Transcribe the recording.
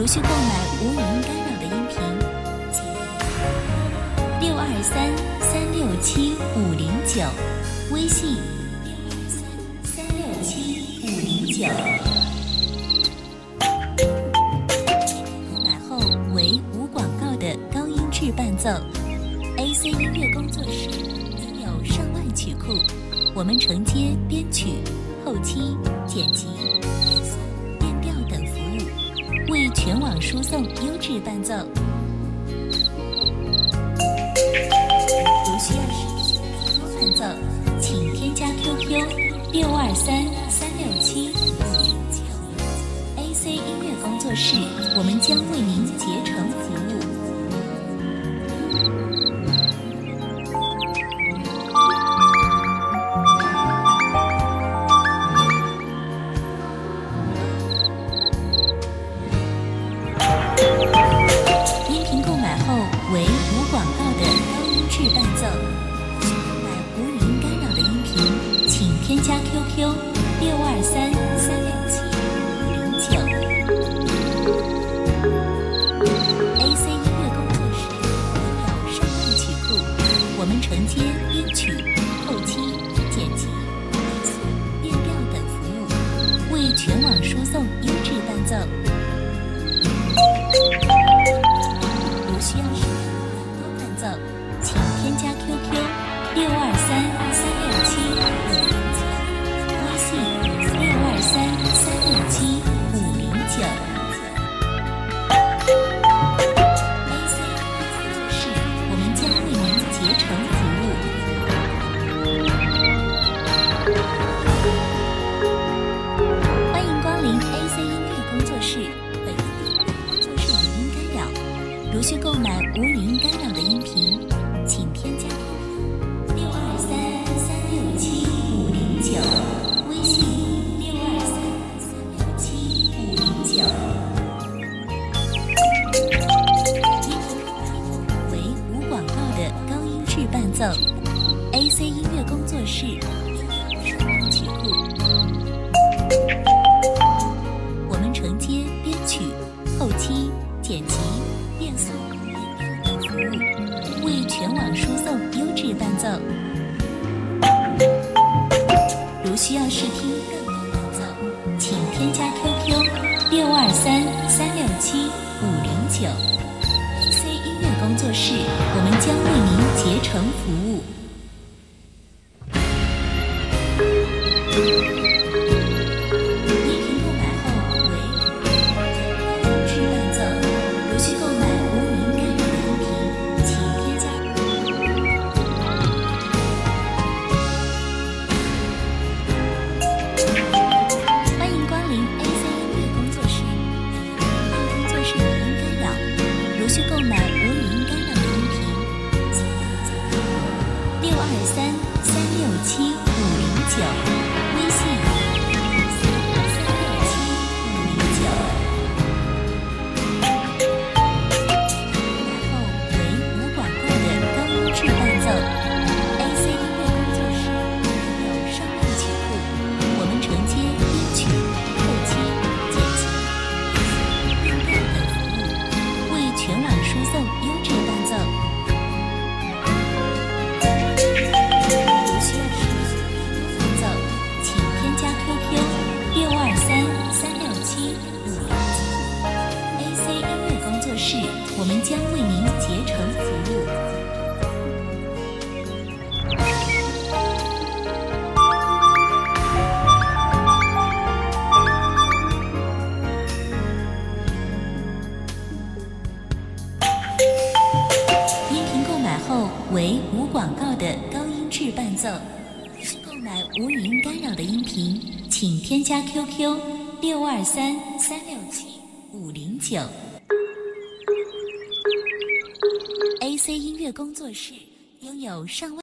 如需购买无语音干扰的音频，请623-367-509，微信623-367-509。购买后为无广告的高音质伴奏。AC 音乐工作室拥有上万曲库，我们承接编曲、后期、剪辑、变调等服务，为全网输送优质伴奏。如需要实现更多伴奏，请添加 QQ 623-367-509。AC 音乐工作室，我们将为您竭诚服务。音频购买后为无广告的高音质伴奏。需购买无语音干扰的音频，请添加 QQ 623-367-509。AC 音乐工作室拥有上万曲库，我们承接编曲、后期、剪辑、变调等服务，为全网输送优质伴奏。如需要实现更多伴奏，请添加 QQ 623-367-509，微信623-367-509。AC 工作室，我们将为您竭诚服务。欢迎光临 AC 音乐工作室。本工作室语音干扰，如需购买无语音干扰的音频，请添加623-367-509，微信623-367-509。为无广告的高音质伴奏。AC 音乐工作室上万曲库，我们承接编曲、后期、剪辑、变速、变调等服务，为全网输送优质伴奏。如需要试听更多伴奏，请添加 QQ 623-367-509。AC 音乐工作室，我们将为您竭诚服务。如需购买无语音干扰的音频，请添加623-367-509，微信367-509。买后为无广告的高音质伴奏。AC 音乐工作室拥有上万曲库，我们承接编曲、后期、剪辑、变调等服务，为全网输送优质伴奏。如需要实现更多伴奏，请添加 QQ 623-367-509。AC 音乐工作室，我们将为您竭诚服务。音频购买后为无广告的高音质伴奏。需购买无语音干扰的音频，请添加 QQ 623-367-509。AC 音乐工作室拥有上万